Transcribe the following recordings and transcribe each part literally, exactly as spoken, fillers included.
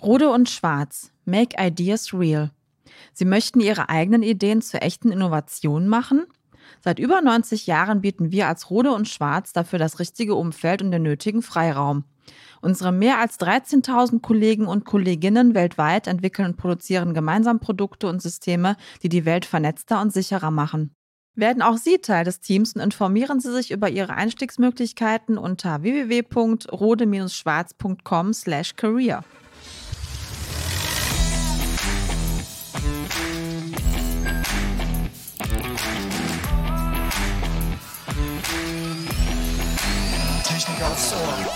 Rohde und Schwarz. Make ideas real. Sie möchten ihre eigenen Ideen zur echten Innovation machen? Seit über neunzig Jahren bieten wir als Rohde und Schwarz dafür das richtige Umfeld und den nötigen Freiraum. Unsere mehr als dreizehntausend Kollegen und Kolleginnen weltweit entwickeln und produzieren gemeinsam Produkte und Systeme, die die Welt vernetzter und sicherer machen. Werden auch Sie Teil des Teams und informieren Sie sich über Ihre Einstiegsmöglichkeiten unter w w w punkt rode schwarz punkt com slash career. Technik aufs Ohr.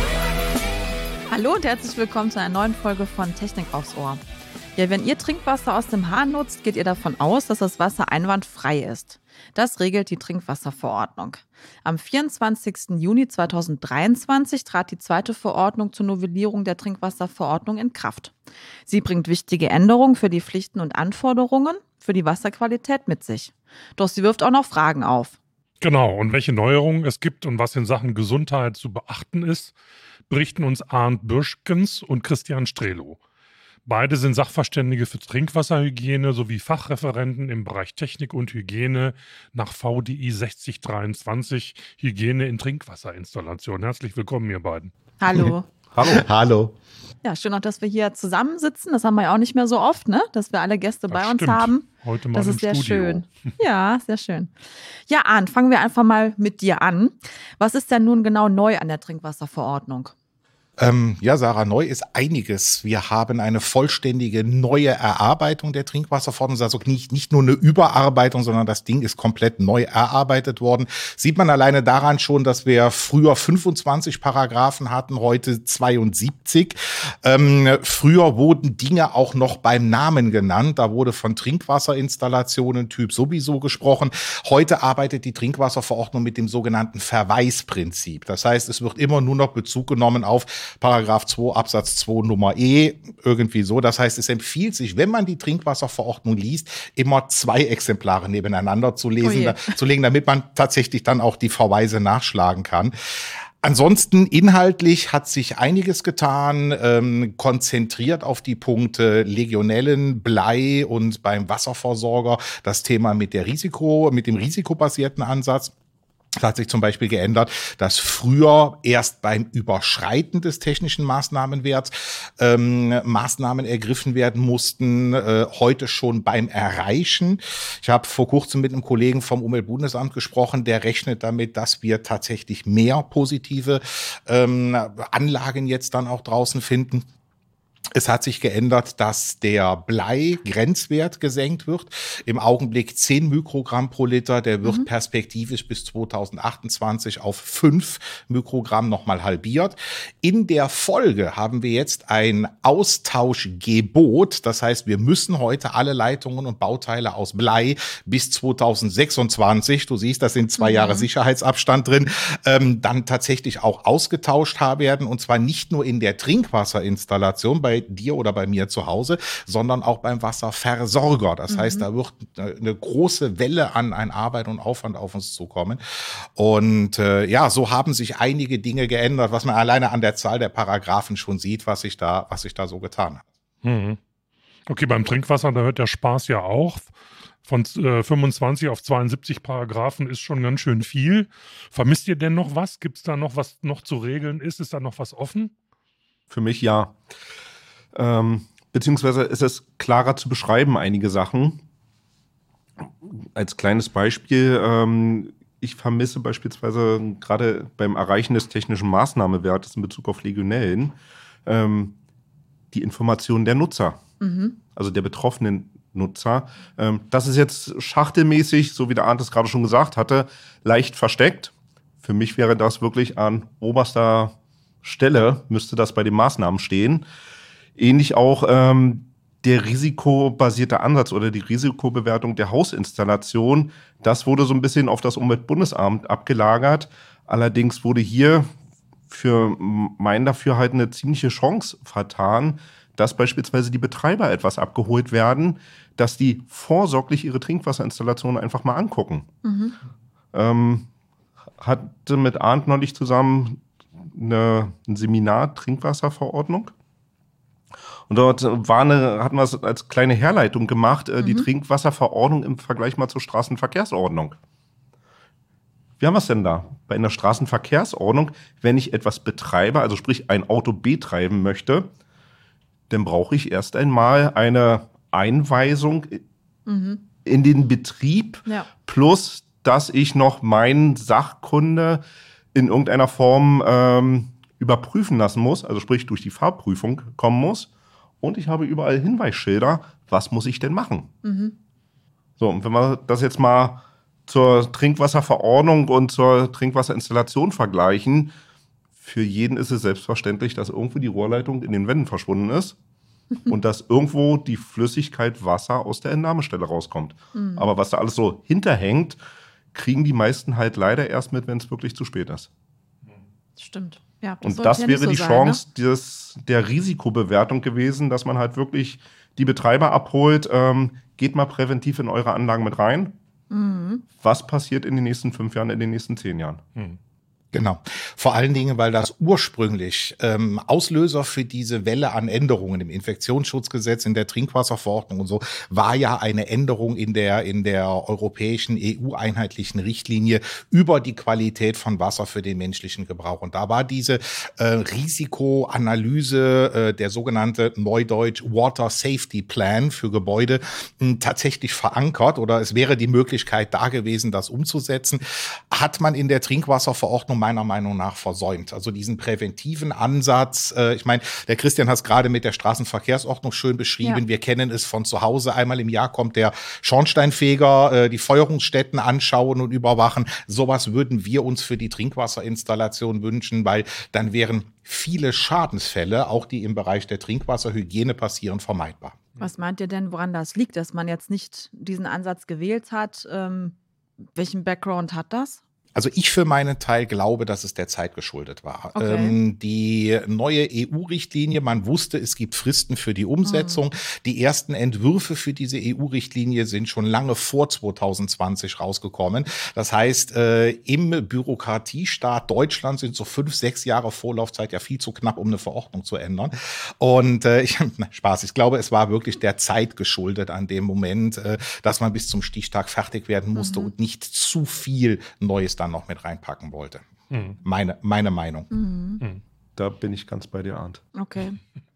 Hallo und herzlich willkommen zu einer neuen Folge von Technik aufs Ohr. Ja, wenn ihr Trinkwasser aus dem Hahn nutzt, geht ihr davon aus, dass das Wasser einwandfrei ist. Das regelt die Trinkwasserverordnung. Am vierundzwanzigsten Juni zweitausenddreiundzwanzig trat die zweite Verordnung zur Novellierung der Trinkwasserverordnung in Kraft. Sie bringt wichtige Änderungen für die Pflichten und Anforderungen für die Wasserqualität mit sich. Doch sie wirft auch noch Fragen auf. Genau, und welche Neuerungen es gibt und was in Sachen Gesundheit zu beachten ist, berichten uns Arndt Bürschkens und Christian Strelow. Beide sind Sachverständige für Trinkwasserhygiene sowie Fachreferenten im Bereich Technik und Hygiene nach V D I sechzig dreiundzwanzig, Hygiene in Trinkwasserinstallationen. Herzlich willkommen, ihr beiden. Hallo. Hallo. Hallo. Ja, schön auch, dass wir hier zusammensitzen. Das haben wir ja auch nicht mehr so oft, ne? Dass wir alle Gäste Das bei uns stimmt. haben. Heute mal Das im ist sehr Studio. schön. Ja, sehr schön. Ja, Arndt, fangen wir einfach mal mit dir an. Was ist denn nun genau neu an der Trinkwasserverordnung? Ähm, ja, Sarah, neu ist einiges. Wir haben eine vollständige neue Erarbeitung der Trinkwasserverordnung. Also nicht, nicht nur eine Überarbeitung, sondern das Ding ist komplett neu erarbeitet worden. Sieht man alleine daran schon, dass wir früher fünfundzwanzig Paragraphen hatten, heute zweiundsiebzig. Ähm, früher wurden Dinge auch noch beim Namen genannt. Da wurde von Trinkwasserinstallationen Typ sowieso gesprochen. Heute arbeitet die Trinkwasserverordnung mit dem sogenannten Verweisprinzip. Das heißt, es wird immer nur noch Bezug genommen auf Paragraph zwei Absatz zwei Nummer E, irgendwie so. Das heißt, es empfiehlt sich, wenn man die Trinkwasserverordnung liest, immer zwei Exemplare nebeneinander zu lesen, Oh je. da, zu legen, damit man tatsächlich dann auch die Verweise nachschlagen kann. Ansonsten inhaltlich hat sich einiges getan, ähm, konzentriert auf die Punkte Legionellen, Blei und beim Wasserversorger das Thema mit der Risiko, mit dem risikobasierten Ansatz. Es hat sich zum Beispiel geändert, dass früher erst beim Überschreiten des technischen Maßnahmenwerts ähm, Maßnahmen ergriffen werden mussten, äh, heute schon beim Erreichen. Ich habe vor kurzem mit einem Kollegen vom Umweltbundesamt gesprochen, der rechnet damit, dass wir tatsächlich mehr positive ähm, Anlagen jetzt dann auch draußen finden. Es hat sich geändert, dass der Blei-Grenzwert gesenkt wird. Im Augenblick zehn Mikrogramm pro Liter. Der wird mhm. perspektivisch bis zweitausendachtundzwanzig auf fünf Mikrogramm nochmal halbiert. In der Folge haben wir jetzt ein Austauschgebot. Das heißt, wir müssen heute alle Leitungen und Bauteile aus Blei bis zweitausendsechsundzwanzig, du siehst, da sind zwei mhm. Jahre Sicherheitsabstand drin, ähm, dann tatsächlich auch ausgetauscht haben werden. Und zwar nicht nur in der Trinkwasserinstallation bei dir oder bei mir zu Hause, sondern auch beim Wasserversorger. Das mhm. heißt, da wird eine große Welle an, an Arbeit und Aufwand auf uns zukommen. Und äh, ja, so haben sich einige Dinge geändert, was man alleine an der Zahl der Paragraphen schon sieht, was sich da, was sich da so getan hat. Mhm. Okay, beim Trinkwasser, da hört der Spaß ja auch. Von äh, fünfundzwanzig auf zweiundsiebzig Paragraphen ist schon ganz schön viel. Vermisst ihr denn noch was? Gibt es da noch was noch zu regeln? Ist es da noch was offen? Für mich ja. Ähm, beziehungsweise ist es klarer zu beschreiben, einige Sachen. Als kleines Beispiel, ähm, ich vermisse beispielsweise gerade beim Erreichen des technischen Maßnahmenwertes in Bezug auf Legionellen ähm, die Informationen der Nutzer, mhm. also der betroffenen Nutzer. Ähm, das ist jetzt schachtelmäßig, so wie der Arndt es gerade schon gesagt hatte, leicht versteckt. Für mich wäre das wirklich an oberster Stelle, müsste das bei den Maßnahmen stehen. Ähnlich auch ähm, der risikobasierte Ansatz oder die Risikobewertung der Hausinstallation. Das wurde so ein bisschen auf das Umweltbundesamt abgelagert. Allerdings wurde hier für mein Dafürhalten eine ziemliche Chance vertan, dass beispielsweise die Betreiber etwas abgeholt werden, dass die vorsorglich ihre Trinkwasserinstallationen einfach mal angucken. Mhm. Ähm, hatte mit Arndt neulich zusammen eine, ein Seminar Trinkwasserverordnung. Und dort war eine, hatten wir es als kleine Herleitung gemacht, äh, die Mhm. Trinkwasserverordnung im Vergleich mal zur Straßenverkehrsordnung. Wie haben wir es denn da? Bei einer Straßenverkehrsordnung, wenn ich etwas betreibe, also sprich ein Auto betreiben möchte, dann brauche ich erst einmal eine Einweisung Mhm. in den Betrieb, Ja. plus, dass ich noch meinen Sachkunde in irgendeiner Form ähm, überprüfen lassen muss, also sprich durch die Fahrprüfung kommen muss. Und ich habe überall Hinweisschilder, was muss ich denn machen? Mhm. So, und wenn wir das jetzt mal zur Trinkwasserverordnung und zur Trinkwasserinstallation vergleichen, für jeden ist es selbstverständlich, dass irgendwo die Rohrleitung in den Wänden verschwunden ist und dass irgendwo die Flüssigkeit Wasser aus der Entnahmestelle rauskommt. Mhm. Aber was da alles so hinterhängt, kriegen die meisten halt leider erst mit, wenn es wirklich zu spät ist. Stimmt. Ja, Und sollte das ja nicht wäre so die sein, Chance des, der Risikobewertung gewesen, dass man halt wirklich die Betreiber abholt. Ähm, geht mal präventiv in eure Anlagen mit rein. Ne? Mhm. Was passiert in den nächsten fünf Jahren, in den nächsten zehn Jahren? Hm. Genau. Vor allen Dingen, weil das ursprünglich ähm, Auslöser für diese Welle an Änderungen im Infektionsschutzgesetz, in der Trinkwasserverordnung und so, war ja eine Änderung in der, in der europäischen E U-einheitlichen Richtlinie über die Qualität von Wasser für den menschlichen Gebrauch. Und da war diese äh, Risikoanalyse, äh, der sogenannte Neudeutsch Water Safety Plan für Gebäude, mh, tatsächlich verankert, oder es wäre die Möglichkeit da gewesen, das umzusetzen, hat man in der Trinkwasserverordnung meiner Meinung nach versäumt. Also diesen präventiven Ansatz, äh, ich meine, der Christian hat es gerade mit der Straßenverkehrsordnung schön beschrieben. Ja. Wir kennen es von zu Hause. Einmal im Jahr kommt der Schornsteinfeger, äh, die Feuerungsstätten anschauen und überwachen. Sowas würden wir uns für die Trinkwasserinstallation wünschen, weil dann wären viele Schadensfälle, auch die im Bereich der Trinkwasserhygiene passieren, vermeidbar. Was meint ihr denn, woran das liegt, dass man jetzt nicht diesen Ansatz gewählt hat? Ähm, welchen Background hat das? Also ich für meinen Teil glaube, dass es der Zeit geschuldet war. Okay. Ähm, die neue E U-Richtlinie, man wusste, es gibt Fristen für die Umsetzung. Mhm. Die ersten Entwürfe für diese E U-Richtlinie sind schon lange vor zwanzig zwanzig rausgekommen. Das heißt, äh, im Bürokratiestaat Deutschland sind so fünf, sechs Jahre Vorlaufzeit ja viel zu knapp, um eine Verordnung zu ändern. Und äh, ich, na, Spaß, ich glaube, es war wirklich der Zeit geschuldet an dem Moment, äh, dass man bis zum Stichtag fertig werden musste mhm. und nicht zu viel Neues dann noch mit reinpacken wollte. Mhm. Meine, meine Meinung. Mhm. Mhm. Da bin ich ganz bei dir, Arndt. Okay.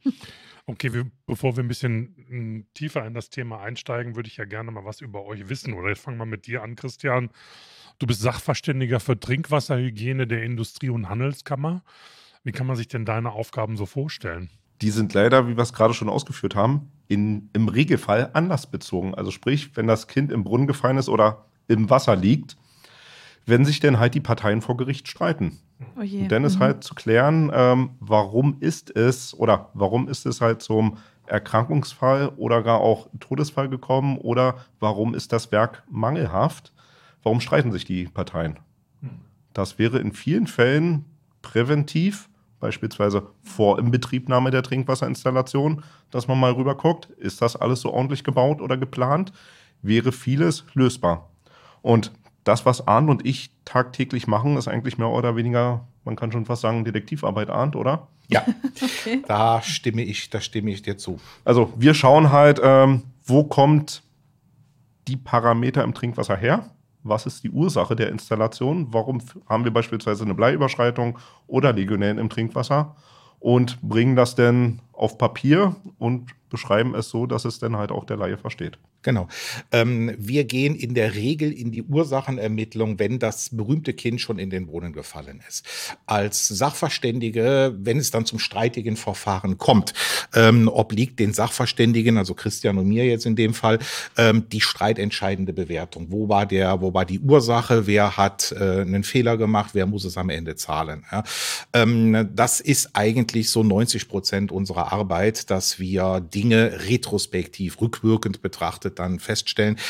Okay, wir, bevor wir ein bisschen m, tiefer in das Thema einsteigen, würde ich ja gerne mal was über euch wissen. Oder jetzt fangen wir mit dir an, Christian. Du bist Sachverständiger für Trinkwasserhygiene der Industrie- und Handelskammer. Wie kann man sich denn deine Aufgaben so vorstellen? Die sind leider, wie wir es gerade schon ausgeführt haben, in, im Regelfall anlassbezogen. Also sprich, wenn das Kind im Brunnen gefallen ist oder im Wasser liegt, wenn sich denn halt die Parteien vor Gericht streiten. Oh je. Und dann ist Mhm. halt zu klären, ähm, warum ist es oder warum ist es halt zum Erkrankungsfall oder gar auch Todesfall gekommen oder warum ist das Werk mangelhaft? Warum streiten sich die Parteien? Das wäre in vielen Fällen präventiv, beispielsweise vor Inbetriebnahme der Trinkwasserinstallation, dass man mal rüber guckt, ist das alles so ordentlich gebaut oder geplant, wäre vieles lösbar. Und das, was Arndt und ich tagtäglich machen, ist eigentlich mehr oder weniger, man kann schon fast sagen, Detektivarbeit, Arndt, oder? Ja, Okay. da stimme ich, da stimme ich dir zu. Also wir schauen halt, ähm, wo kommt die Parameter im Trinkwasser her? Was ist die Ursache der Installation? Warum f- haben wir beispielsweise eine Bleiüberschreitung oder Legionellen im Trinkwasser? Und bringen das denn auf Papier und beschreiben es so, dass es dann halt auch der Laie versteht. Genau. Ähm, wir gehen in der Regel in die Ursachenermittlung, wenn das berühmte Kind schon in den Brunnen gefallen ist. Als Sachverständige, wenn es dann zum streitigen Verfahren kommt, ähm, obliegt den Sachverständigen, also Christian und mir jetzt in dem Fall, ähm, die streitentscheidende Bewertung. Wo war der, wo war die Ursache? Wer hat äh, einen Fehler gemacht? Wer muss es am Ende zahlen? Ja? Ähm, das ist eigentlich so neunzig Prozent unserer Arbeit, dass wir Dinge retrospektiv, rückwirkend betrachtet dann feststellen.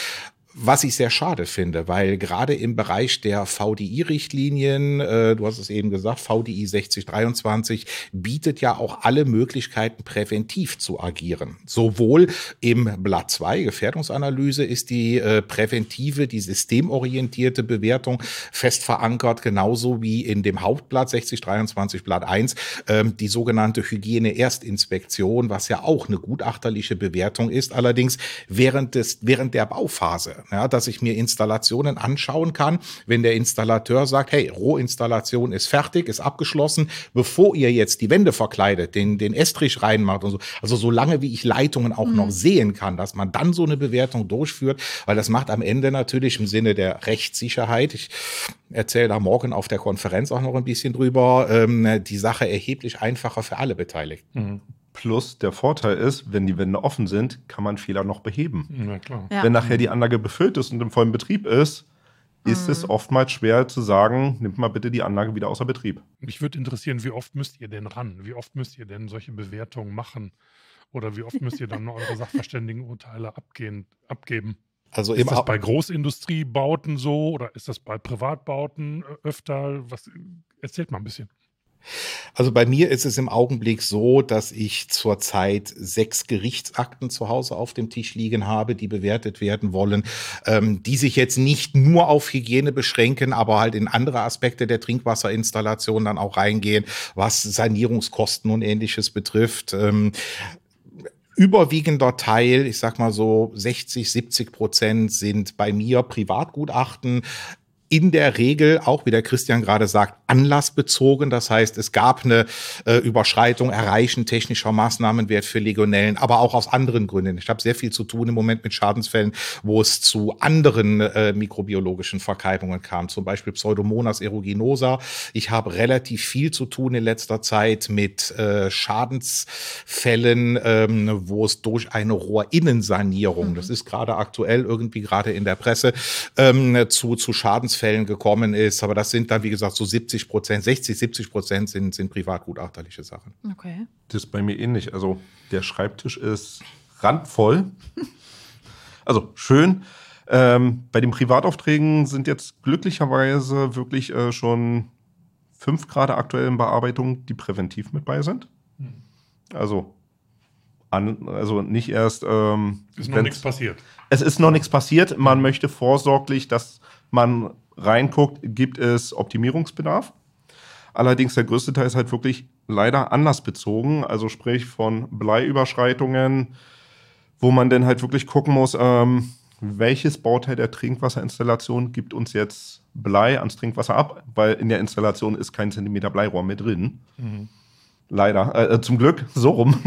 Was ich sehr schade finde, weil gerade im Bereich der V D I-Richtlinien, äh, du hast es eben gesagt, V D I sechzig dreiundzwanzig bietet ja auch alle Möglichkeiten, präventiv zu agieren. Sowohl im Blatt zwei, Gefährdungsanalyse, ist die äh, präventive, die systemorientierte Bewertung fest verankert, genauso wie in dem Hauptblatt sechzig dreiundzwanzig Blatt eins ähm, die sogenannte Hygiene-Erstinspektion, was ja auch eine gutachterliche Bewertung ist, allerdings während des während der Bauphase. Ja, dass ich mir Installationen anschauen kann, wenn der Installateur sagt, hey, Rohinstallation ist fertig, ist abgeschlossen, bevor ihr jetzt die Wände verkleidet, den, den Estrich reinmacht und so. Also solange wie ich Leitungen auch mhm. noch sehen kann, dass man dann so eine Bewertung durchführt, weil das macht am Ende natürlich im Sinne der Rechtssicherheit, ich erzähle da morgen auf der Konferenz auch noch ein bisschen drüber, ähm, die Sache erheblich einfacher für alle Beteiligten. Mhm. Plus der Vorteil ist, wenn die Wände offen sind, kann man Fehler noch beheben. Ja, klar. Ja. Wenn nachher die Anlage befüllt ist und im vollen Betrieb ist, ist Mhm. es oftmals schwer zu sagen, nimmt mal bitte die Anlage wieder außer Betrieb. Mich würde interessieren, wie oft müsst ihr denn ran? Wie oft müsst ihr denn solche Bewertungen machen? Oder wie oft müsst ihr dann eure Sachverständigenurteile abgehen, abgeben? Also Ist im das bei Großindustriebauten so oder ist das bei Privatbauten öfter? Was, erzählt mal ein bisschen. Also bei mir ist es im Augenblick so, dass ich zurzeit sechs Gerichtsakten zu Hause auf dem Tisch liegen habe, die bewertet werden wollen, ähm, die sich jetzt nicht nur auf Hygiene beschränken, aber halt in andere Aspekte der Trinkwasserinstallation dann auch reingehen, was Sanierungskosten und Ähnliches betrifft. Ähm, Überwiegender Teil, ich sag mal so sechzig, siebzig Prozent sind bei mir Privatgutachten. In der Regel, auch wie der Christian gerade sagt, anlassbezogen. Das heißt, es gab eine äh, Überschreitung, Erreichen technischer Maßnahmenwert für Legionellen, aber auch aus anderen Gründen. Ich habe sehr viel zu tun im Moment mit Schadensfällen, wo es zu anderen äh, mikrobiologischen Verkeimungen kam, zum Beispiel Pseudomonas aeruginosa. Ich habe relativ viel zu tun in letzter Zeit mit äh, Schadensfällen, ähm, wo es durch eine Rohrinnensanierung, mhm. das ist gerade aktuell irgendwie gerade in der Presse, ähm, zu, zu Schadensfällen gekommen ist, aber das sind dann, wie gesagt, so siebzig Prozent, sechzig, siebzig Prozent sind, sind privatgutachterliche Sachen. Okay. Das ist bei mir ähnlich. Also der Schreibtisch ist randvoll. Also schön. Ähm, bei den Privataufträgen sind jetzt glücklicherweise wirklich äh, schon fünf gerade aktuell in Bearbeitung, die präventiv mit bei sind. Also, an, also nicht erst... Ähm, Ist noch nichts passiert. Es ist noch nichts passiert. Man möchte vorsorglich, dass man reinguckt, gibt es Optimierungsbedarf. Allerdings der größte Teil ist halt wirklich leider anlassbezogen, also sprich von Bleiüberschreitungen, wo man dann halt wirklich gucken muss, ähm, welches Bauteil der Trinkwasserinstallation gibt uns jetzt Blei ans Trinkwasser ab, weil in der Installation ist kein Zentimeter Bleirohr mehr drin. Mhm. Leider, äh, zum Glück, so rum.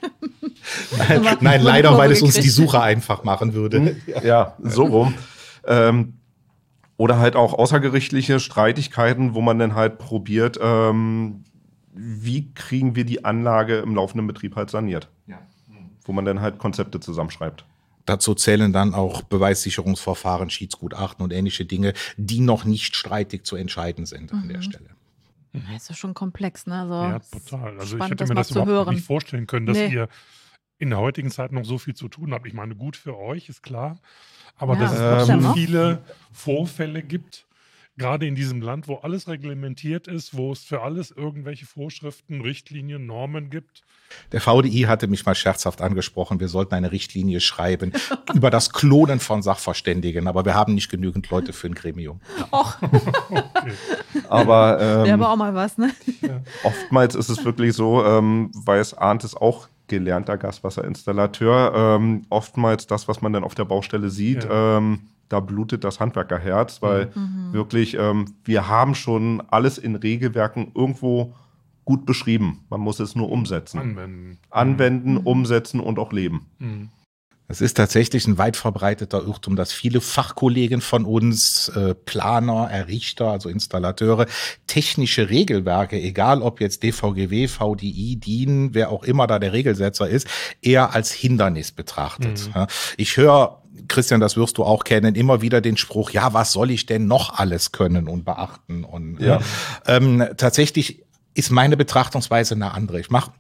Nein, nein leider, weil es uns die Suche einfach machen würde. Ja, so rum. Ähm, Oder halt auch außergerichtliche Streitigkeiten, wo man dann halt probiert, ähm, wie kriegen wir die Anlage im laufenden Betrieb halt saniert. Ja. Wo man dann halt Konzepte zusammenschreibt. Dazu zählen dann auch Beweissicherungsverfahren, Schiedsgutachten und ähnliche Dinge, die noch nicht streitig zu entscheiden sind mhm. an der Stelle. Das ist ja schon komplex, ne? Also ja, total. Also spannend, ich hätte mir das überhaupt hören. nicht vorstellen können, dass nee. ihr in der heutigen Zeit noch so viel zu tun habt. Ich meine, gut für euch, ist klar. Aber ja, dass es ähm, so viele Vorfälle gibt, gerade in diesem Land, wo alles reglementiert ist, wo es für alles irgendwelche Vorschriften, Richtlinien, Normen gibt. Der V D I hatte mich mal scherzhaft angesprochen, wir sollten eine Richtlinie schreiben über das Klonen von Sachverständigen, aber wir haben nicht genügend Leute für ein Gremium. Och. Okay. Aber ähm, wäre aber auch mal was, ne? Ja. Oftmals ist es wirklich so, ähm, weiß Arndt ist auch gelernter Gaswasserinstallateur, ähm, oftmals das, was man dann auf der Baustelle sieht, ja. ähm, da blutet das Handwerkerherz, weil mhm. wirklich, ähm, wir haben schon alles in Regelwerken irgendwo gut beschrieben. Man muss es nur umsetzen. Anwenden. Anwenden, mhm. umsetzen und auch leben. Mhm. Es ist tatsächlich ein weit verbreiteter Irrtum, dass viele Fachkollegen von uns, äh, Planer, Errichter, also Installateure, technische Regelwerke, egal ob jetzt D V G W, V D I, D I N, wer auch immer da der Regelsetzer ist, eher als Hindernis betrachtet. Mhm. Ich höre, Christian, das wirst du auch kennen, immer wieder den Spruch, ja, was soll ich denn noch alles können und beachten? Und ja. ähm, tatsächlich ist meine Betrachtungsweise eine andere. Ich mache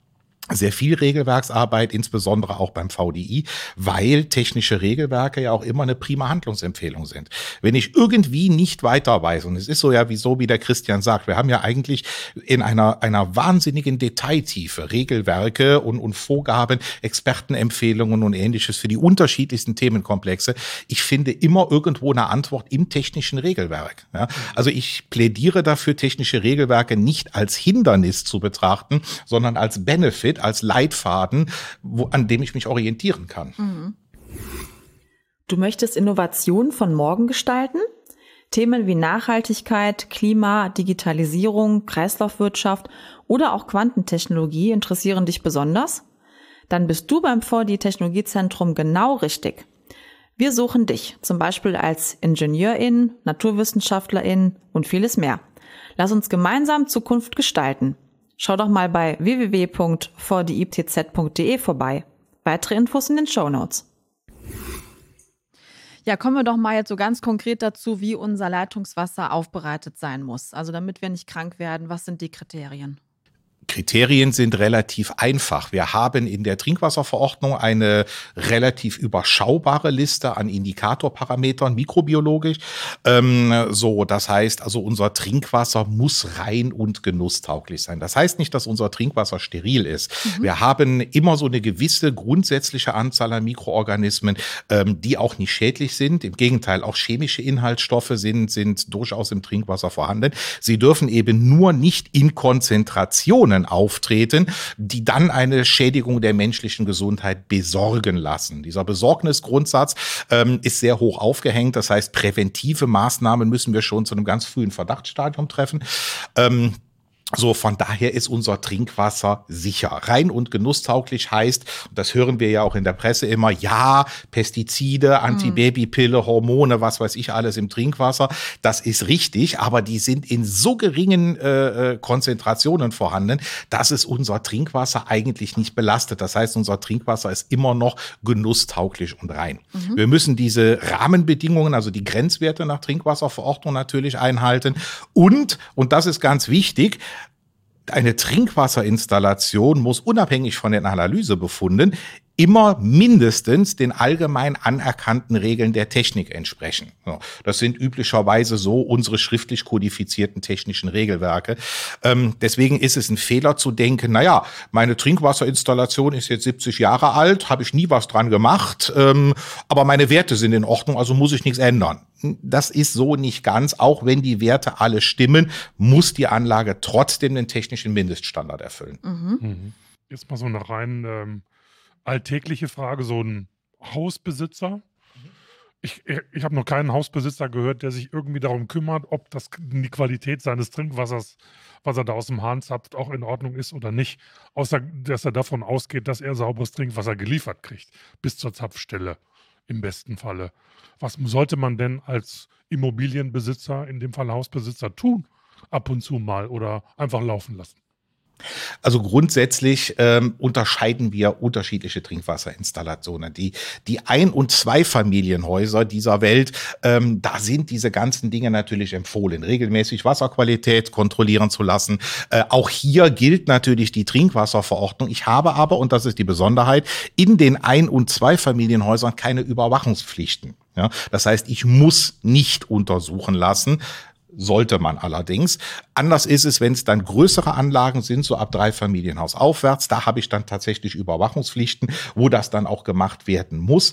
sehr viel Regelwerksarbeit, insbesondere auch beim V D I, weil technische Regelwerke ja auch immer eine prima Handlungsempfehlung sind. Wenn ich irgendwie nicht weiter weiß, und es ist so ja, wie so wie der Christian sagt, wir haben ja eigentlich in einer einer wahnsinnigen Detailtiefe Regelwerke und, und Vorgaben, Expertenempfehlungen und Ähnliches für die unterschiedlichsten Themenkomplexe. Ich finde immer irgendwo eine Antwort im technischen Regelwerk. Ja? Also ich plädiere dafür, technische Regelwerke nicht als Hindernis zu betrachten, sondern als Benefit, als Leitfaden, wo, an dem ich mich orientieren kann. Mhm. Du möchtest Innovation von morgen gestalten? Themen wie Nachhaltigkeit, Klima, Digitalisierung, Kreislaufwirtschaft oder auch Quantentechnologie interessieren dich besonders? Dann bist du beim V D I-Technologiezentrum genau richtig. Wir suchen dich, zum Beispiel als Ingenieurin, Naturwissenschaftlerin und vieles mehr. Lass uns gemeinsam Zukunft gestalten. Schau doch mal bei w w w punkt v d i t z punkt d e vorbei. Weitere Infos in den Shownotes. Ja, kommen wir doch mal jetzt so ganz konkret dazu, wie unser Leitungswasser aufbereitet sein muss. Also damit wir nicht krank werden, was sind die Kriterien? Kriterien sind relativ einfach. Wir haben in der Trinkwasserverordnung eine relativ überschaubare Liste an Indikatorparametern, mikrobiologisch. Ähm, so, das heißt also, unser Trinkwasser muss rein und genusstauglich sein. Das heißt nicht, dass unser Trinkwasser steril ist. Mhm. Wir haben immer so eine gewisse grundsätzliche Anzahl an Mikroorganismen, ähm, die auch nicht schädlich sind. Im Gegenteil, auch chemische Inhaltsstoffe sind, sind durchaus im Trinkwasser vorhanden. Sie dürfen eben nur nicht in Konzentrationen auftreten, die dann eine Schädigung der menschlichen Gesundheit besorgen lassen. Dieser Besorgnisgrundsatz ähm, ist sehr hoch aufgehängt. Das heißt, präventive Maßnahmen müssen wir schon zu einem ganz frühen Verdachtsstadium treffen. Ähm, So, von daher ist unser Trinkwasser sicher. Rein und genusstauglich heißt, und das hören wir ja auch in der Presse immer, ja, Pestizide, Antibabypille, Hormone, was weiß ich alles im Trinkwasser. Das ist richtig, aber die sind in so geringen äh, Konzentrationen vorhanden, dass es unser Trinkwasser eigentlich nicht belastet. Das heißt, unser Trinkwasser ist immer noch genusstauglich und rein. Mhm. Wir müssen diese Rahmenbedingungen, also die Grenzwerte nach Trinkwasserverordnung natürlich einhalten. Und, und das ist ganz wichtig, eine Trinkwasserinstallation muss unabhängig von den Analysebefunden immer mindestens den allgemein anerkannten Regeln der Technik entsprechen. Das sind üblicherweise so unsere schriftlich kodifizierten technischen Regelwerke. Ähm, deswegen ist es ein Fehler zu denken, naja, meine Trinkwasserinstallation ist jetzt siebzig Jahre alt, habe ich nie was dran gemacht, ähm, aber meine Werte sind in Ordnung, also muss ich nichts ändern. Das ist so nicht ganz. Auch wenn die Werte alle stimmen, muss die Anlage trotzdem den technischen Mindeststandard erfüllen. Mhm. Jetzt mal so eine rein ähm, alltägliche Frage, so ein Hausbesitzer. Ich, ich habe noch keinen Hausbesitzer gehört, der sich irgendwie darum kümmert, ob das, die Qualität seines Trinkwassers, was er da aus dem Hahn zapft, auch in Ordnung ist oder nicht. Außer, dass er davon ausgeht, dass er sauberes Trinkwasser geliefert kriegt, bis zur Zapfstelle. Im besten Falle. Was sollte man denn als Immobilienbesitzer, in dem Fall Hausbesitzer, tun? Ab und zu mal oder einfach laufen lassen? Also grundsätzlich ähm, unterscheiden wir unterschiedliche Trinkwasserinstallationen. Die, die Ein- und Zweifamilienhäuser dieser Welt, ähm, da sind diese ganzen Dinge natürlich empfohlen. Regelmäßig Wasserqualität kontrollieren zu lassen. Äh, auch hier gilt natürlich die Trinkwasserverordnung. Ich habe aber, und das ist die Besonderheit, in den Ein- und Zweifamilienhäusern keine Überwachungspflichten. Ja, das heißt, ich muss nicht untersuchen lassen. Sollte man allerdings. Anders ist es, wenn es dann größere Anlagen sind, so ab drei Familienhaus aufwärts. Da habe ich dann tatsächlich Überwachungspflichten, wo das dann auch gemacht werden muss.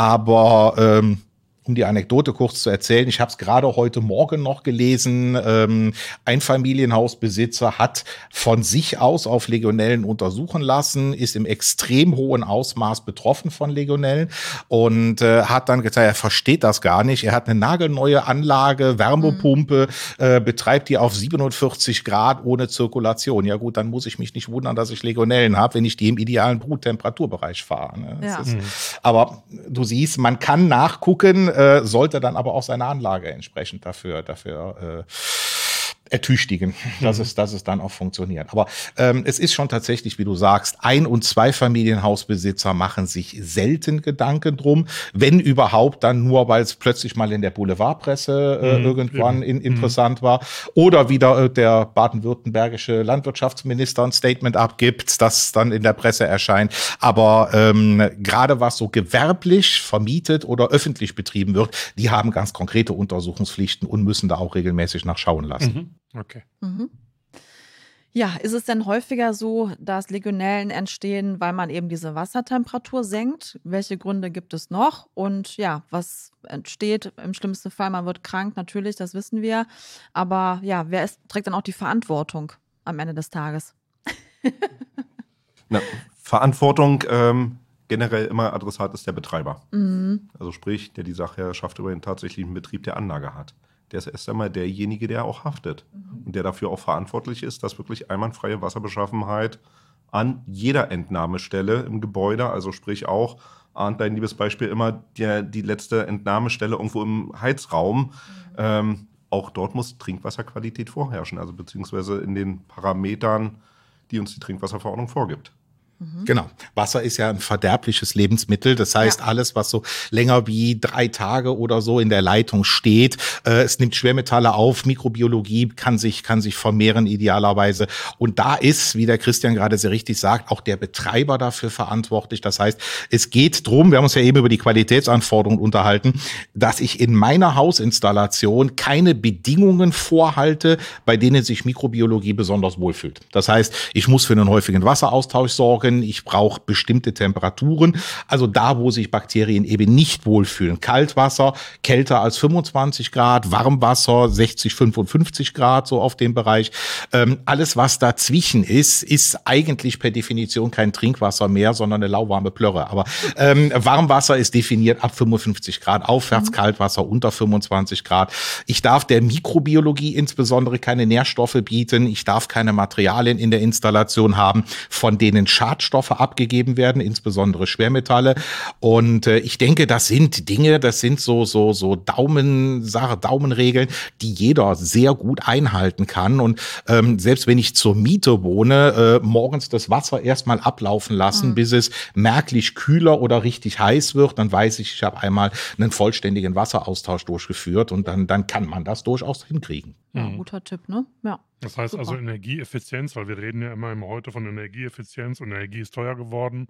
Aber ähm, um die Anekdote kurz zu erzählen, ich habe es gerade heute Morgen noch gelesen, ähm, ein Familienhausbesitzer hat von sich aus auf Legionellen untersuchen lassen, ist im extrem hohen Ausmaß betroffen von Legionellen und äh, hat dann gesagt, er versteht das gar nicht. Er hat eine nagelneue Anlage, Wärmepumpe, mhm. äh, betreibt die auf siebenundvierzig Grad ohne Zirkulation. Ja gut, dann muss ich mich nicht wundern, dass ich Legionellen habe, wenn ich die im idealen Bruttemperaturbereich fahre. Ne? Ja. Ist, mhm. Aber du siehst, man kann nachgucken, sollte dann aber auch seine Anlage entsprechend dafür, dafür ertüchtigen, dass, mhm. es, dass es dann auch funktioniert. Aber ähm, es ist schon tatsächlich, wie du sagst, Ein- und Zweifamilienhausbesitzer machen sich selten Gedanken drum, wenn überhaupt dann nur, weil es plötzlich mal in der Boulevardpresse äh, mhm. irgendwann in, interessant mhm. war oder wieder äh, der baden-württembergische Landwirtschaftsminister ein Statement abgibt, das dann in der Presse erscheint. Aber ähm, gerade was so gewerblich vermietet oder öffentlich betrieben wird, die haben ganz konkrete Untersuchungspflichten und müssen da auch regelmäßig nachschauen lassen. Mhm. Okay. Mhm. Ja, ist es denn häufiger so, dass Legionellen entstehen, weil man eben diese Wassertemperatur senkt? Welche Gründe gibt es noch? Und ja, was entsteht im schlimmsten Fall? Man wird krank, natürlich, das wissen wir. Aber ja, wer ist, trägt dann auch die Verantwortung am Ende des Tages? Na, Verantwortung ähm, generell immer Adressat ist der Betreiber. Mhm. Also sprich, der die Sachherrschaft über den tatsächlichen Betrieb der Anlage hat. Der ist erst einmal derjenige, der auch haftet mhm. und der dafür auch verantwortlich ist, dass wirklich einwandfreie Wasserbeschaffenheit an jeder Entnahmestelle im Gebäude, also sprich auch, ahnt dein liebes Beispiel immer, der, die letzte Entnahmestelle irgendwo im Heizraum, mhm. ähm, auch dort muss Trinkwasserqualität vorherrschen, also beziehungsweise in den Parametern, die uns die Trinkwasserverordnung vorgibt. Genau. Wasser ist ja ein verderbliches Lebensmittel. Das heißt, ja. alles, was so länger wie drei Tage oder so in der Leitung steht, äh, es nimmt Schwermetalle auf, Mikrobiologie kann sich, kann sich vermehren idealerweise. Und da ist, wie der Christian gerade sehr richtig sagt, auch der Betreiber dafür verantwortlich. Das heißt, es geht drum, wir haben uns ja eben über die Qualitätsanforderungen unterhalten, dass ich in meiner Hausinstallation keine Bedingungen vorhalte, bei denen sich Mikrobiologie besonders wohlfühlt. Das heißt, ich muss für einen häufigen Wasseraustausch sorgen. Ich brauche bestimmte Temperaturen, also da, wo sich Bakterien eben nicht wohlfühlen. Kaltwasser, kälter als fünfundzwanzig Grad, Warmwasser, sechzig, fünfundfünfzig Grad, so auf dem Bereich. Ähm, alles, was dazwischen ist, ist eigentlich per Definition kein Trinkwasser mehr, sondern eine lauwarme Plörre. Aber ähm, Warmwasser ist definiert ab fünfundfünfzig Grad aufwärts, mhm. Kaltwasser unter fünfundzwanzig Grad. Ich darf der Mikrobiologie insbesondere keine Nährstoffe bieten. Ich darf keine Materialien in der Installation haben, von denen Schadstoffe abgegeben werden, insbesondere Schwermetalle. Und äh, ich denke, das sind Dinge, das sind so so so Daumen, Sache, Daumenregeln, die jeder sehr gut einhalten kann. Und ähm, selbst wenn ich zur Miete wohne, äh, morgens das Wasser erstmal ablaufen lassen, mhm. bis es merklich kühler oder richtig heiß wird, dann weiß ich, ich habe einmal einen vollständigen Wasseraustausch durchgeführt und dann dann kann man das durchaus hinkriegen. Ja, guter Tipp, ne? Ja. Das heißt Super. also Energieeffizienz, weil wir reden ja immer im heute von Energieeffizienz und Energie ist teuer geworden.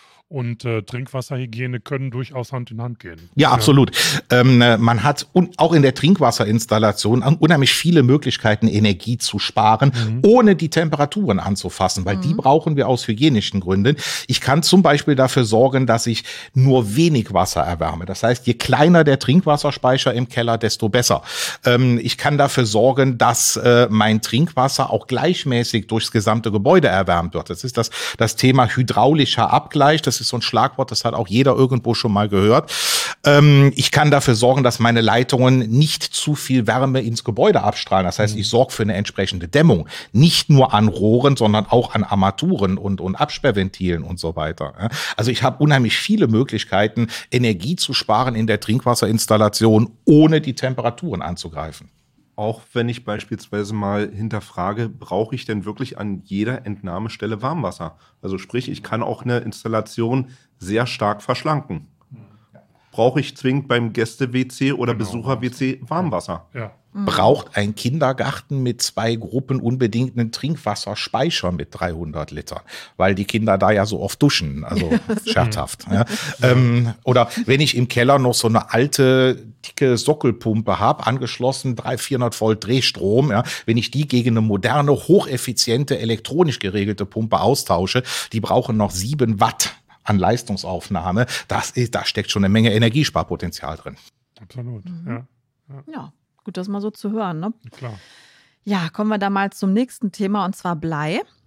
Und äh, Trinkwasserhygiene können durchaus Hand in Hand gehen. Ja, absolut. Ja. Ähm, man hat un- auch in der Trinkwasserinstallation unheimlich viele Möglichkeiten, Energie zu sparen, mhm. ohne die Temperaturen anzufassen, weil mhm. die brauchen wir aus hygienischen Gründen. Ich kann zum Beispiel dafür sorgen, dass ich nur wenig Wasser erwärme. Das heißt, je kleiner der Trinkwasserspeicher im Keller, desto besser. Ähm, ich kann dafür sorgen, dass äh, mein Trinkwasser auch gleichmäßig durchs gesamte Gebäude erwärmt wird. Das ist das, das Thema hydraulischer Abgleich. Das ist so ein Schlagwort, das hat auch jeder irgendwo schon mal gehört. Ähm, ich kann dafür sorgen, dass meine Leitungen nicht zu viel Wärme ins Gebäude abstrahlen. Das heißt, ich sorge für eine entsprechende Dämmung. Nicht nur an Rohren, sondern auch an Armaturen und, und Absperrventilen und so weiter. Also ich habe unheimlich viele Möglichkeiten, Energie zu sparen in der Trinkwasserinstallation, ohne die Temperaturen anzugreifen. Auch wenn ich beispielsweise mal hinterfrage, brauche ich denn wirklich an jeder Entnahmestelle Warmwasser? Also sprich, ich kann auch eine Installation sehr stark verschlanken. Brauche ich zwingend beim Gäste-W C oder genau. Besucher-W C Warmwasser? Ja. Braucht ein Kindergarten mit zwei Gruppen unbedingt einen Trinkwasserspeicher mit dreihundert Litern, weil die Kinder da ja so oft duschen, also scherzhaft. Ja. ähm, oder wenn ich im Keller noch so eine alte, dicke Sockelpumpe habe, angeschlossen, dreihundert, vierhundert Volt Drehstrom, ja, wenn ich die gegen eine moderne, hocheffiziente, elektronisch geregelte Pumpe austausche, die brauchen noch sieben Watt an Leistungsaufnahme. Das ist, da steckt schon eine Menge Energiesparpotenzial drin. Absolut, Mhm. ja. Ja. ja, gut, das mal so zu hören, ne? Klar. Ja, kommen wir da mal zum nächsten Thema, und zwar Blei.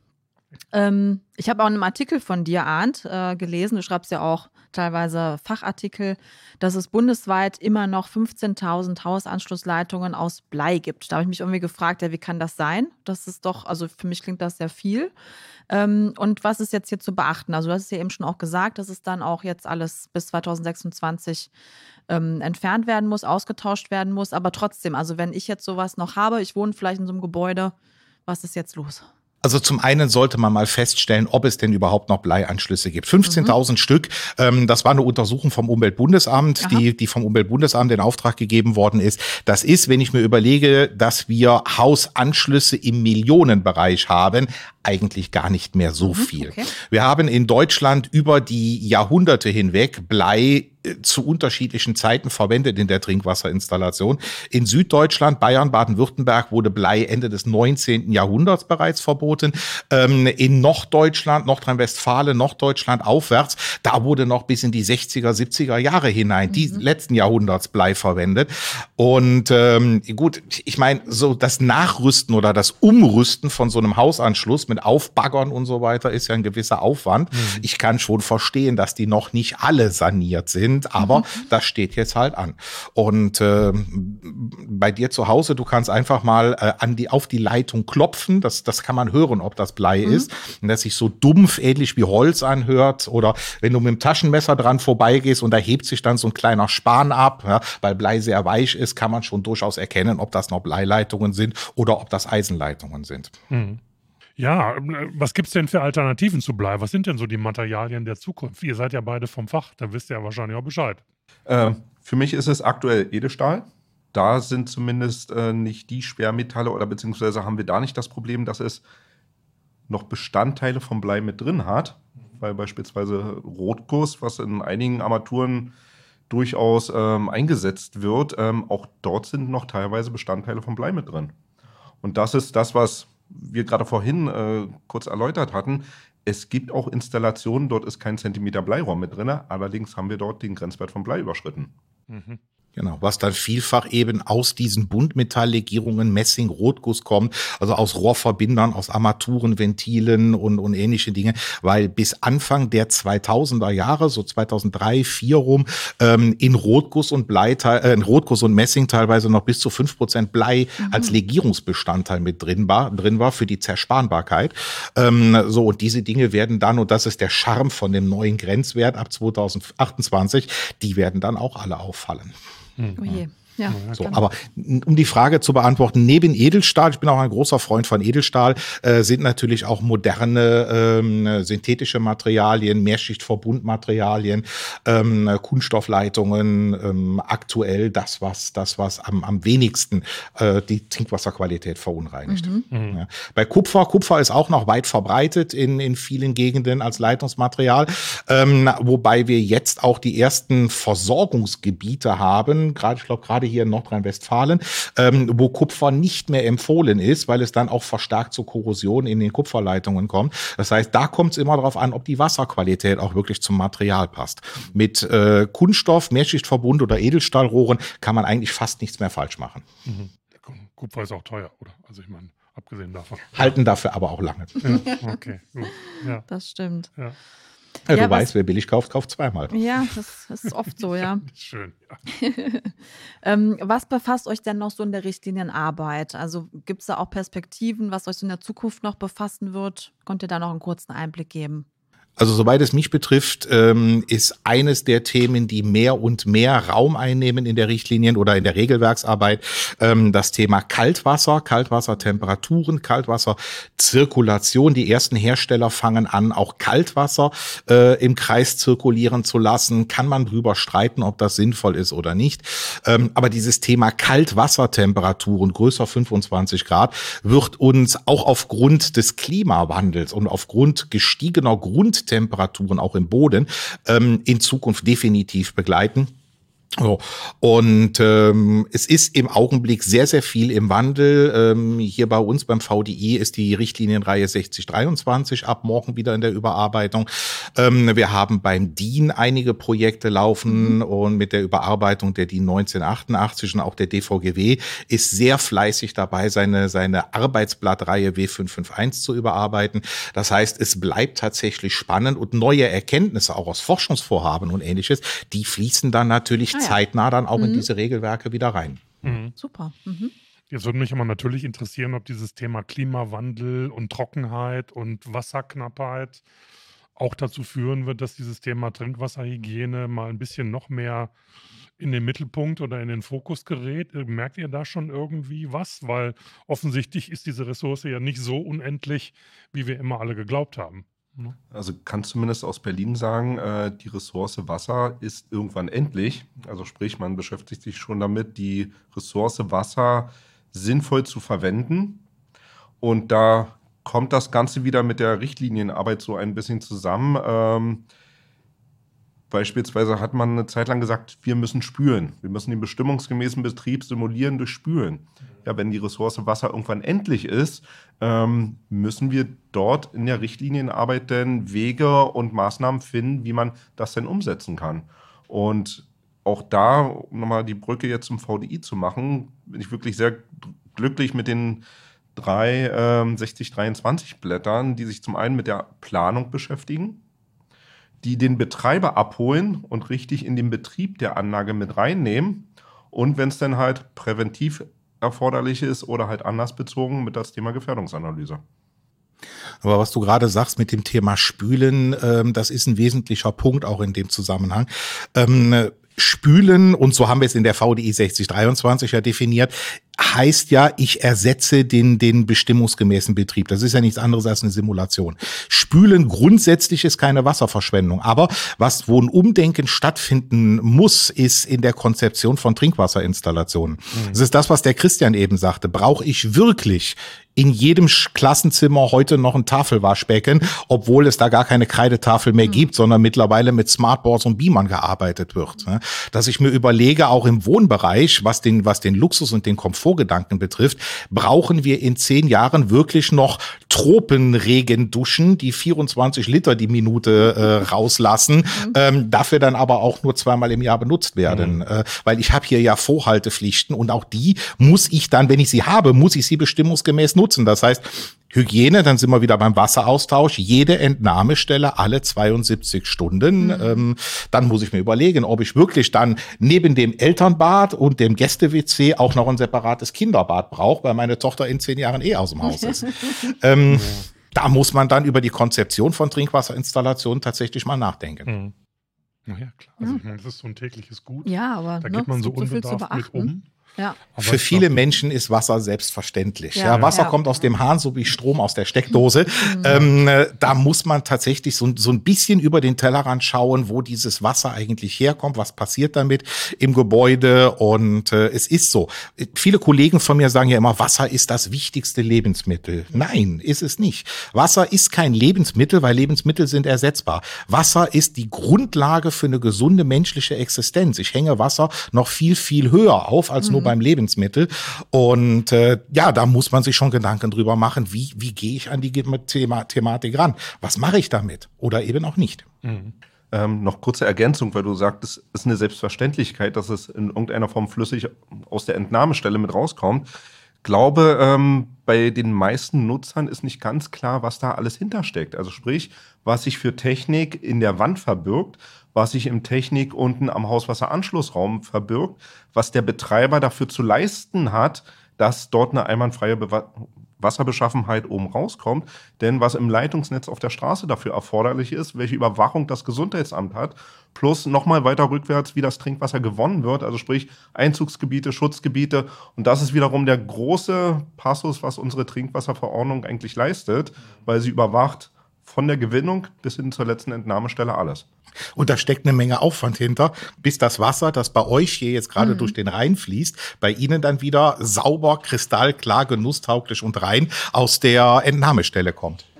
Ähm, ich habe auch in einem Artikel von dir, Arndt, äh, gelesen, du schreibst ja auch teilweise Fachartikel, dass es bundesweit immer noch fünfzehntausend Hausanschlussleitungen aus Blei gibt. Da habe ich mich irgendwie gefragt, ja, wie kann das sein? Das ist doch, also für mich klingt das sehr viel. Ähm, und was ist jetzt hier zu beachten? Also du hast es ja eben schon auch gesagt, dass es dann auch jetzt alles bis zweitausendsechsundzwanzig ähm, entfernt werden muss, ausgetauscht werden muss. Aber trotzdem, also wenn ich jetzt sowas noch habe, ich wohne vielleicht in so einem Gebäude, was ist jetzt los? Also zum einen sollte man mal feststellen, ob es denn überhaupt noch Bleianschlüsse gibt. fünfzehntausend mhm. Stück, ähm, das war eine Untersuchung vom Umweltbundesamt, die, die vom Umweltbundesamt in Auftrag gegeben worden ist. Das ist, wenn ich mir überlege, dass wir Hausanschlüsse im Millionenbereich haben, eigentlich gar nicht mehr so viel. Okay. Wir haben in Deutschland über die Jahrhunderte hinweg Blei zu unterschiedlichen Zeiten verwendet in der Trinkwasserinstallation. In Süddeutschland, Bayern, Baden-Württemberg wurde Blei Ende des neunzehnten Jahrhunderts bereits verboten. Ähm, in Norddeutschland, Nordrhein-Westfalen, Norddeutschland aufwärts, da wurde noch bis in die sechziger, siebziger Jahre hinein, mhm. die letzten Jahrhunderts Blei verwendet. Und ähm, gut, ich meine, so das Nachrüsten oder das Umrüsten von so einem Hausanschluss mit Aufbaggern und so weiter ist ja ein gewisser Aufwand. Mhm. Ich kann schon verstehen, dass die noch nicht alle saniert sind. Aber mhm. das steht jetzt halt an. Und äh, bei dir zu Hause, du kannst einfach mal äh, an die, auf die Leitung klopfen. Das, das kann man hören, ob das Blei mhm. ist. Und das sich so dumpf, ähnlich wie Holz anhört. Oder wenn du mit dem Taschenmesser dran vorbeigehst und da hebt sich dann so ein kleiner Span ab, ja, weil Blei sehr weich ist, kann man schon durchaus erkennen, ob das noch Bleileitungen sind oder ob das Eisenleitungen sind. Mhm. Ja, was gibt's denn für Alternativen zu Blei? Was sind denn so die Materialien der Zukunft? Ihr seid ja beide vom Fach, da wisst ihr ja wahrscheinlich auch Bescheid. Äh, für mich ist es aktuell Edelstahl. Da sind zumindest äh, nicht die Schwermetalle oder beziehungsweise haben wir da nicht das Problem, dass es noch Bestandteile vom Blei mit drin hat. Weil beispielsweise Rotguss, was in einigen Armaturen durchaus ähm, eingesetzt wird, ähm, auch dort sind noch teilweise Bestandteile vom Blei mit drin. Und das ist das, was wir gerade vorhin äh, kurz erläutert hatten. Es gibt auch Installationen, dort ist kein Zentimeter Bleiraum mit drin, allerdings haben wir dort den Grenzwert von Blei überschritten. Mhm. Genau, was dann vielfach eben aus diesen Buntmetalllegierungen, Messing, Rotguss kommt, also aus Rohrverbindern, aus Armaturenventilen und, und ähnliche Dinge, weil bis Anfang der zweitausender Jahre, so zweitausenddrei, zweitausendvier rum, ähm, in Rotguss und Blei, äh, in Rotguss und Messing teilweise noch bis zu fünf Prozent Blei mhm. als Legierungsbestandteil mit drin war, drin war für die Zerspanbarkeit. Ähm, so, und diese Dinge werden dann, und das ist der Charme von dem neuen Grenzwert ab zweitausendachtundzwanzig, die werden dann auch alle auffallen. Oh je. Ja, so, aber um die Frage zu beantworten, neben Edelstahl, ich bin auch ein großer Freund von Edelstahl, äh, sind natürlich auch moderne ähm, synthetische Materialien, Mehrschichtverbundmaterialien, ähm, Kunststoffleitungen ähm, aktuell das, was das was am, am wenigsten äh, die Trinkwasserqualität verunreinigt. Mhm. Mhm. Ja. Bei Kupfer, Kupfer ist auch noch weit verbreitet in, in vielen Gegenden als Leitungsmaterial, ähm, wobei wir jetzt auch die ersten Versorgungsgebiete haben, gerade ich glaube gerade hier in Nordrhein-Westfalen, ähm, wo Kupfer nicht mehr empfohlen ist, weil es dann auch verstärkt zur Korrosion in den Kupferleitungen kommt. Das heißt, da kommt es immer darauf an, ob die Wasserqualität auch wirklich zum Material passt. Mit äh, Kunststoff, Mehrschichtverbund oder Edelstahlrohren kann man eigentlich fast nichts mehr falsch machen. Mhm. Kupfer ist auch teuer, oder? Also ich meine, abgesehen davon. Halten dafür aber auch lange. Ja, okay, gut. Ja. Das stimmt. Ja. Ja, du ja, weißt, wer billig kauft, kauft zweimal. Ja, das ist oft so, ja. Schön, ja. ähm, was befasst euch denn noch so in der Richtlinienarbeit? Also gibt es da auch Perspektiven, was euch so in der Zukunft noch befassen wird? Könnt ihr da noch einen kurzen Einblick geben? Also soweit es mich betrifft, ähm, ist eines der Themen, die mehr und mehr Raum einnehmen in der Richtlinien oder in der Regelwerksarbeit, ähm, das Thema Kaltwasser, Kaltwassertemperaturen, Kaltwasserzirkulation. Die ersten Hersteller fangen an, auch Kaltwasser äh, im Kreis zirkulieren zu lassen. Kann man drüber streiten, ob das sinnvoll ist oder nicht. Ähm, aber dieses Thema Kaltwassertemperaturen größer fünfundzwanzig Grad wird uns auch aufgrund des Klimawandels und aufgrund gestiegener Grund Temperaturen auch im Boden ähm, in Zukunft definitiv begleiten. So. Und ähm, es ist im Augenblick sehr, sehr viel im Wandel. Ähm, hier bei uns beim V D I ist die Richtlinienreihe sechzig dreiundzwanzig ab morgen wieder in der Überarbeitung. Ähm, wir haben beim D I N einige Projekte laufen mhm. und mit der Überarbeitung der D I N neunzehnhundertachtundachtzig und auch der D V G W ist sehr fleißig dabei, seine, seine Arbeitsblattreihe W fünf fünf eins zu überarbeiten. Das heißt, es bleibt tatsächlich spannend und neue Erkenntnisse auch aus Forschungsvorhaben und Ähnliches, die fließen dann natürlich ah, ja. zeitnah dann auch mhm. in diese Regelwerke wieder rein. Mhm. Super. Mhm. Jetzt würde mich aber natürlich interessieren, ob dieses Thema Klimawandel und Trockenheit und Wasserknappheit auch dazu führen wird, dass dieses Thema Trinkwasserhygiene mal ein bisschen noch mehr in den Mittelpunkt oder in den Fokus gerät. Merkt ihr da schon irgendwie was? Weil offensichtlich ist diese Ressource ja nicht so unendlich, wie wir immer alle geglaubt haben. Also kann zumindest aus Berlin sagen, äh, die Ressource Wasser ist irgendwann endlich. Also sprich, man beschäftigt sich schon damit, die Ressource Wasser sinnvoll zu verwenden. Und da kommt das Ganze wieder mit der Richtlinienarbeit so ein bisschen zusammen. Ähm, beispielsweise hat man eine Zeit lang gesagt, wir müssen spülen. Wir müssen den bestimmungsgemäßen Betrieb simulieren durch Spülen. Ja, wenn die Ressource Wasser irgendwann endlich ist, ähm, müssen wir dort in der Richtlinienarbeit denn Wege und Maßnahmen finden, wie man das denn umsetzen kann. Und auch da, um nochmal die Brücke jetzt zum V D I zu machen, bin ich wirklich sehr glücklich mit den drei ähm, sechzig dreiundzwanzig Blättern, die sich zum einen mit der Planung beschäftigen, die den Betreiber abholen und richtig in den Betrieb der Anlage mit reinnehmen und wenn es dann halt präventiv erforderlich ist oder halt anders bezogen mit das Thema Gefährdungsanalyse. Aber was du gerade sagst mit dem Thema Spülen, ähm, das ist ein wesentlicher Punkt auch in dem Zusammenhang. Ähm, Spülen, und so haben wir es in der V D I sechzig dreiundzwanzig ja definiert, heißt ja, ich ersetze den, den bestimmungsgemäßen Betrieb. Das ist ja nichts anderes als eine Simulation. Spülen grundsätzlich ist keine Wasserverschwendung. Aber was, wo ein Umdenken stattfinden muss, ist in der Konzeption von Trinkwasserinstallationen. Mhm. Das ist das, was der Christian eben sagte. Brauche ich wirklich in jedem Klassenzimmer heute noch ein Tafelwaschbecken, obwohl es da gar keine Kreidetafel mehr mhm. gibt, sondern mittlerweile mit Smartboards und Beamern gearbeitet wird. Dass ich mir überlege, auch im Wohnbereich, was den, was den Luxus und den Komfortgedanken betrifft, brauchen wir in zehn Jahren wirklich noch Tropenregenduschen, die vierundzwanzig Liter die Minute äh, rauslassen, mhm. ähm, dafür dann aber auch nur zweimal im Jahr benutzt werden. Mhm. Äh, weil ich habe hier ja Vorhaltepflichten und auch die muss ich dann, wenn ich sie habe, muss ich sie bestimmungsgemäß nutzen. Das heißt, Hygiene, dann sind wir wieder beim Wasseraustausch, jede Entnahmestelle alle zweiundsiebzig Stunden. Mhm. Ähm, dann muss ich mir überlegen, ob ich wirklich dann neben dem Elternbad und dem Gäste-W C auch noch ein separates Kinderbad brauche, weil meine Tochter in zehn Jahren eh aus dem Haus ist. ähm, ja. Da muss man dann über die Konzeption von Trinkwasserinstallationen tatsächlich mal nachdenken. Mhm. Na ja, klar. Also, ich meine, das ist so ein tägliches Gut. Ja, aber da ne, geht man so so unbedarft mit um. Ja. Für viele Menschen ist Wasser selbstverständlich. Ja, ja, Wasser ja. kommt aus dem Hahn, so wie Strom aus der Steckdose. Mhm. Ähm, da muss man tatsächlich so, so ein bisschen über den Tellerrand schauen, wo dieses Wasser eigentlich herkommt, was passiert damit im Gebäude. Und äh, es ist so. Viele Kollegen von mir sagen ja immer, Wasser ist das wichtigste Lebensmittel. Nein, ist es nicht. Wasser ist kein Lebensmittel, weil Lebensmittel sind ersetzbar. Wasser ist die Grundlage für eine gesunde menschliche Existenz. Ich hänge Wasser noch viel, viel höher auf als mhm. nur beim Lebensmittel. Und äh, ja, da muss man sich schon Gedanken drüber machen, wie, wie gehe ich an die Thema, Thematik ran? Was mache ich damit? Oder eben auch nicht. Mhm. Ähm, noch kurze Ergänzung, weil du sagtest, es ist eine Selbstverständlichkeit, dass es in irgendeiner Form flüssig aus der Entnahmestelle mit rauskommt. Glaube, ähm, bei den meisten Nutzern ist nicht ganz klar, was da alles hintersteckt. Also sprich, was sich für Technik in der Wand verbirgt, was sich im Technik unten am Hauswasseranschlussraum verbirgt, was der Betreiber dafür zu leisten hat, dass dort eine einwandfreie Bewa- Wasserbeschaffenheit oben rauskommt. Denn was im Leitungsnetz auf der Straße dafür erforderlich ist, welche Überwachung das Gesundheitsamt hat, plus nochmal weiter rückwärts, wie das Trinkwasser gewonnen wird, also sprich Einzugsgebiete, Schutzgebiete. Und das ist wiederum der große Passus, was unsere Trinkwasserverordnung eigentlich leistet, weil sie überwacht von der Gewinnung bis hin zur letzten Entnahmestelle alles. Und da steckt eine Menge Aufwand hinter, bis das Wasser, das bei euch hier jetzt gerade mhm. durch den Rhein fließt, bei Ihnen dann wieder sauber, kristallklar, genusstauglich und rein aus der Entnahmestelle kommt.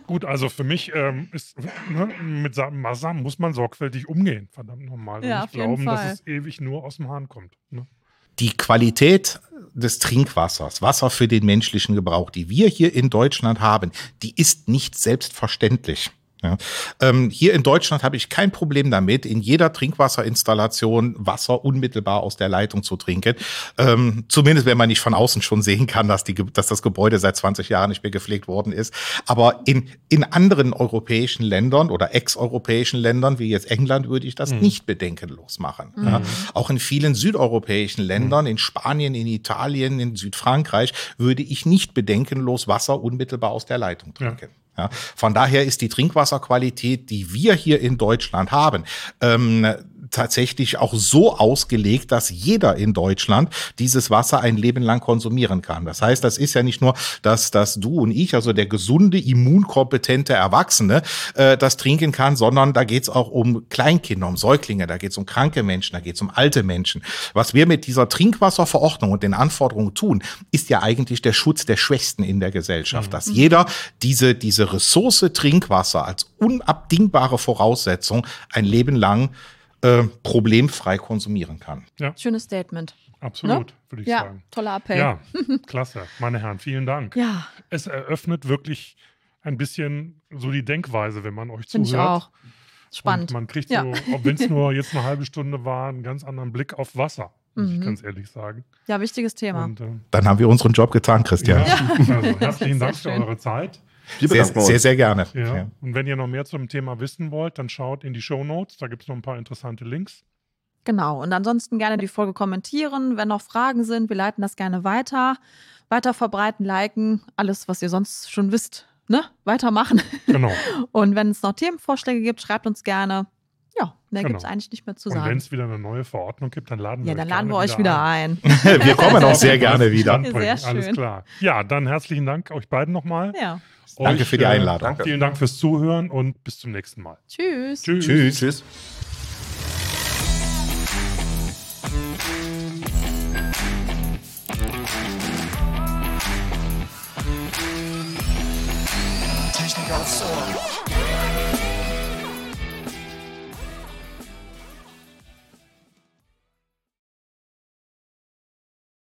Gut, also für mich ähm, ist ne, mit Wasser muss man sorgfältig umgehen, verdammt nochmal. Ja, Und auf nicht jeden glauben, Fall. dass es ewig nur aus dem Hahn kommt. Ne? Die Qualität des Trinkwassers, Wasser für den menschlichen Gebrauch, die wir hier in Deutschland haben, die ist nicht selbstverständlich. Ja. Ähm, hier in Deutschland habe ich kein Problem damit, in jeder Trinkwasserinstallation Wasser unmittelbar aus der Leitung zu trinken. Ähm, zumindest wenn man nicht von außen schon sehen kann, dass, die, dass das Gebäude seit zwanzig Jahren nicht mehr gepflegt worden ist. Aber in, in anderen europäischen Ländern oder ex-europäischen Ländern, wie jetzt England, würde ich das mhm. nicht bedenkenlos machen. Mhm. Ja. Auch in vielen südeuropäischen Ländern, mhm. in Spanien, in Italien, in Südfrankreich, würde ich nicht bedenkenlos Wasser unmittelbar aus der Leitung trinken. Ja. Ja, von daher ist die Trinkwasserqualität, die wir hier in Deutschland haben, ähm, tatsächlich auch so ausgelegt, dass jeder in Deutschland dieses Wasser ein Leben lang konsumieren kann. Das heißt, das ist ja nicht nur, dass, dass du und ich, also der gesunde, immunkompetente Erwachsene, äh, das trinken kann, sondern da geht's auch um Kleinkinder, um Säuglinge, da geht's um kranke Menschen, da geht's um alte Menschen. Was wir mit dieser Trinkwasserverordnung und den Anforderungen tun, ist ja eigentlich der Schutz der Schwächsten in der Gesellschaft, mhm. dass jeder diese, diese Ressource Trinkwasser als unabdingbare Voraussetzung ein Leben lang äh, problemfrei konsumieren kann. Ja. Schönes Statement. Absolut, ne? würde ich ja, sagen. Toller Appell. Ja, klasse. Meine Herren, vielen Dank. Ja. Es eröffnet wirklich ein bisschen so die Denkweise, wenn man euch Find zuhört. Ich auch. Spannend. Und man kriegt ja. so, auch wenn es nur jetzt eine halbe Stunde war, einen ganz anderen Blick auf Wasser, muss mhm. ich ganz ehrlich sagen. Ja, wichtiges Thema. Und, äh, Dann haben wir unseren Job getan, Christian. Ja, also herzlichen Dank für eure Zeit. Sehr, sehr, sehr gerne. Ja. Ja. Und wenn ihr noch mehr zum Thema wissen wollt, dann schaut in die Shownotes, da gibt es noch ein paar interessante Links. Genau, und ansonsten gerne die Folge kommentieren, wenn noch Fragen sind, wir leiten das gerne weiter, weiter verbreiten, liken, alles, was ihr sonst schon wisst, ne, weitermachen. Genau. Und wenn es noch Themenvorschläge gibt, schreibt uns gerne. Ja, mehr genau. gibt es eigentlich nicht mehr zu sagen. Und wenn es wieder eine neue Verordnung gibt, dann laden wir ja, euch dann laden wir wieder euch wieder ein. ein. Wir kommen auch sehr gerne wieder. Sehr schön. Alles klar. Ja, dann herzlichen Dank euch beiden nochmal. Ja. Danke euch, für die Einladung. Äh, vielen Dank fürs Zuhören und bis zum nächsten Mal. Tschüss. Tschüss. Tschüss. Tschüss. Technik aufs Ohr.